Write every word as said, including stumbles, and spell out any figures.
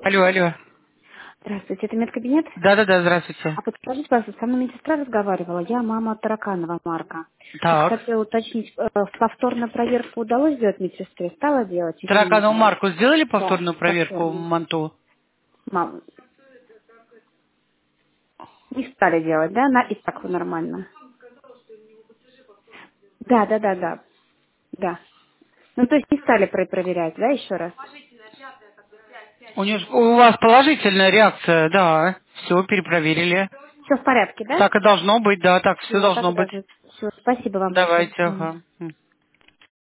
Алло, алло. Здравствуйте, это медкабинет? Да-да-да, здравствуйте. А подскажите, пожалуйста, со мной медсестра разговаривала, я мама Тараканова Марка. Вот Так. хотела уточнить, э, повторную проверку удалось сделать медсестре? Стала делать или не Тараканову делать? Марку сделали Да, повторную проверку в повторную. Манту? Мам, не стали делать, да? На, и так нормально. Да, да, да, да. Да. Ну, то есть не стали про- проверять, да, еще раз? У, нее, ж- у вас положительная реакция, да. Все, перепроверили. Все в порядке, да? Так и должно быть, да, так все Все, должно тогда быть. же. Все, спасибо вам большое. Давайте, Мгм. ага.